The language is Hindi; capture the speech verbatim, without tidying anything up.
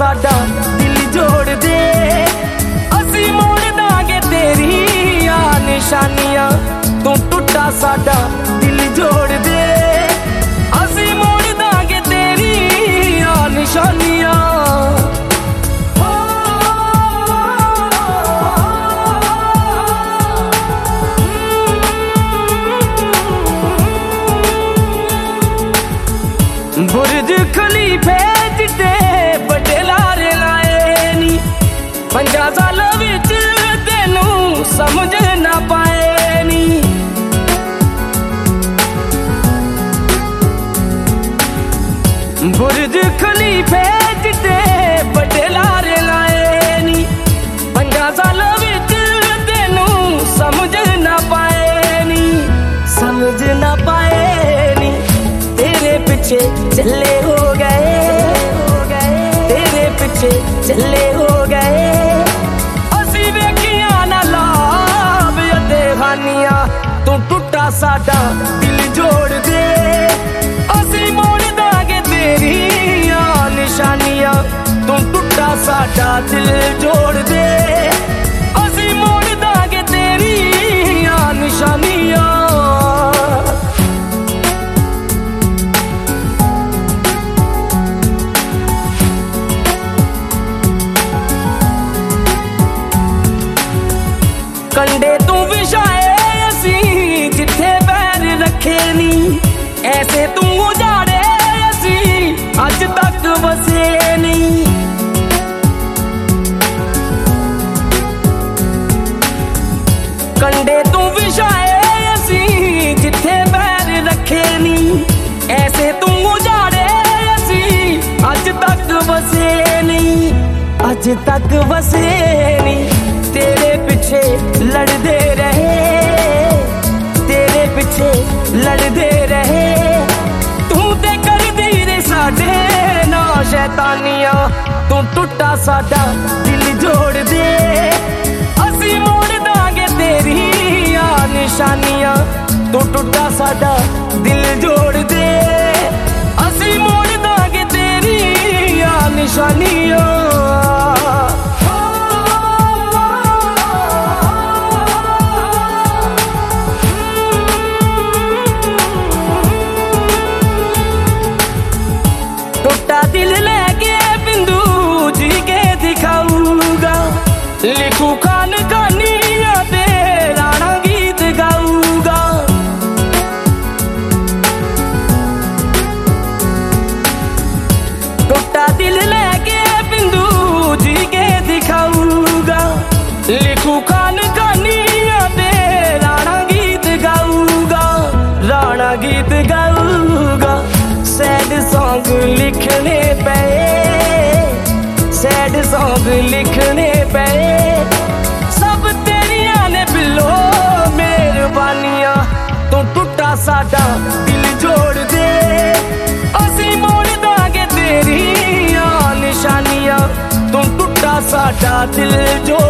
साडा दिल जोड़ दे, असी मोड़ दांगे तेरी आ निशानियां, तू टुटा साडा दिल जोड़ दे, असी मोड़ दांगे तेरी आ निशानियां। बुर्ज खलीफे जिते बड़े लारे लाए नी, पंजा साल विच तेनू समझ ना पाए नी। बुर्ज खलीफे जिते बड़े लारे लाए नी, पंजा साल विच तेनू समझ ना पाए नी, समझ ना पाए नी। तेरे पीछे चले हो गए, तेरे पीछे चले हो गए, असी वेखियां ना लाभ अते हानियां, तू टुटा साडा दिल जोड़ दे, असी मोड़ दांगे तेरी आ निशानियां, तू टुटा साडा दिल जोड़ दे, असी मोड़ दांगे तेरी आ निशानियां। कंडे तू विछाए असी जिथे पैर रखे नी, ऐसे तू उजाड़े असी अज तक वसे नी। कंडे तू विछाए असी जिथे पैर रखे नी, ऐसे तू उजाड़े असी अज तक वसे नी, अज तक वसे नी। तेरे पीछे लड़दे रहे, तेरे पीछे लड़दे रहे, तू ते कर दी रे साडे ना शैतानियां, तू टुटा साडा दिल जोड़ दे, असी मोड़ दांगे तेरी आ निशानियां, तू टुटा साडा दिल जोड़ दे, असी मोड़ दांगे तेरी आ निशानियां। दिल लेके बिंदु जी के दिखाऊंगा, लिखू खान कहानियां ते राणा गीत गाऊंगा। टूटा दिल लेके बिंदु जी के दिखाऊंगा, लिखू खान कहानियां ते राणा गीत गाऊंगा, राणा गीत गाऊंगा। सैड सॉन्ग लिखने पे, सैड सॉन्ग लिखने पे, सब तेरिया ने बिलो मेहरबानियां, तू टुटा साडा दिल जोड़ दे, असी मोड़ दांगे तेरी आ निशानियां, तू टुटा साडा दिल जोड़